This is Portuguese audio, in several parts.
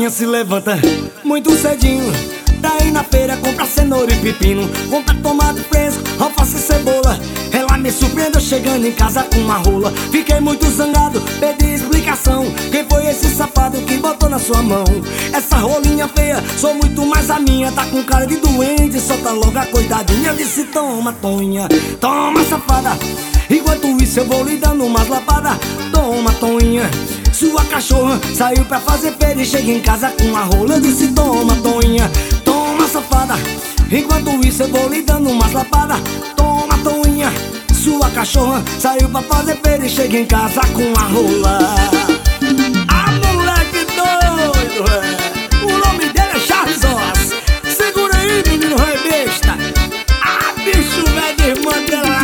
Toinha se levanta muito cedinho pra ir na feira comprar cenoura e pepino, comprar tomate fresco, alface e cebola. Ela me surpreendeu chegando em casa com uma rola. Fiquei muito zangado, pedi explicação. Quem foi esse safado que botou na sua mão essa rolinha feia? Sou muito mais a minha, tá com cara de doente, solta logo a coitadinha. Eu disse: toma, Toinha, toma, safada. Enquanto isso eu vou lhe dando umas lapadas. Toma, Toinha, sua cachorra saiu pra fazer feira e chega em casa com a rola. Eu disse: toma, Toinha, toma, safada. Enquanto isso eu vou lhe dando umas lapadas. Toma, Toinha, sua cachorra saiu pra fazer feira e chega em casa com a rola. Ah, moleque doido, é. O nome dele é Charles Ross. Segura aí, menino rei besta. Ah, bicho velho de irmã dela.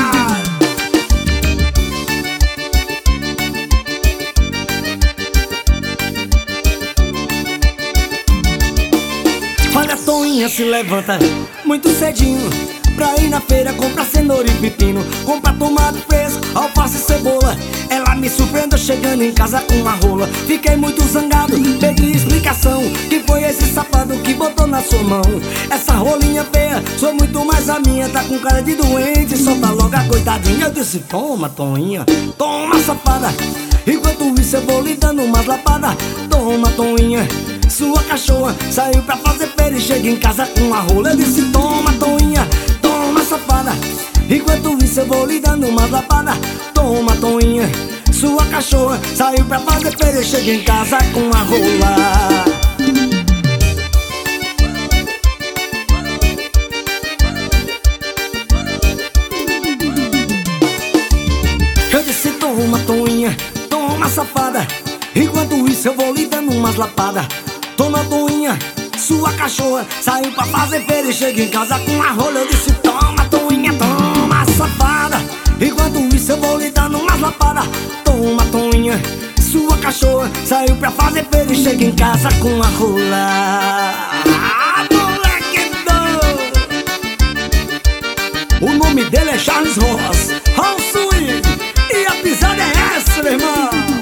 Olha, a Toinha se levanta muito cedinho pra ir na feira comprar cenoura e pepino, comprar tomate fresco, alface e cebola. Ela me surpreendeu chegando em casa com uma rola. Fiquei muito zangado, pedi explicação. Quem foi esse safado que botou na sua mão essa rolinha feia? Sou muito mais a minha, tá com cara de doente, solta logo a coitadinha. Eu disse: toma, Toinha, toma, safada. Enquanto isso eu vou lhe dando umas lapadas. Toma, Toinha, sua cachorra saiu pra fazer feira e chega em casa com a rola. Eu disse: toma, Toinha, toma, safada. Enquanto isso eu vou lhe dando umas lapadas. Toma, Toinha, sua cachorra saiu pra fazer feira e chega em casa com a rola. Eu disse: toma, Toinha, toma, safada. Enquanto isso eu vou lhe dando umas lapadas. Toma, Toinha, sua cachorra saiu pra fazer feira e chega em casa com a rola. Eu disse: toma, Toinha, toma, safada. Enquanto isso eu vou lhe dando umas lapadas. Toma, Toinha, sua cachorra saiu pra fazer feira e chega em casa com a rola. Ah, moleque doido. O nome dele é Charles Ross. How sweet. E a pisada é essa, meu irmão.